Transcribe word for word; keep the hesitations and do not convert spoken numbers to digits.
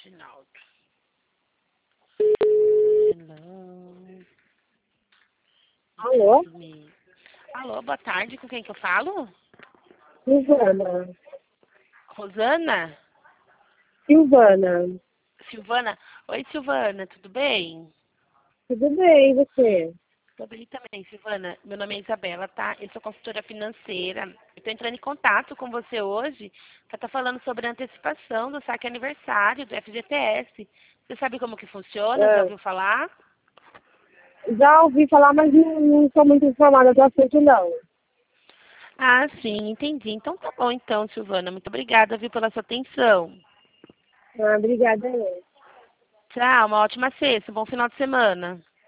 Reginaldo. Hello. Alô? Alô, boa tarde. Com quem que eu falo? Silvana. Rosana? Silvana. Silvana? Oi, Silvana, tudo bem? Tudo bem, e você? Tudo bem também, Silvana. Meu nome é Isabela, tá? Eu sou consultora financeira. Eu tô entrando em contato com você hoje para estar falando sobre a antecipação do saque aniversário do F G T S. Você sabe como que funciona? Já É, ouviu falar? já ouvi falar, mas não, não sou muito informada do assunto, não. Ah, sim, entendi. Então tá bom então, Silvana. Muito obrigada, viu, pela sua atenção. Ah, obrigada. Tchau, uma ótima sexta, um bom final de semana.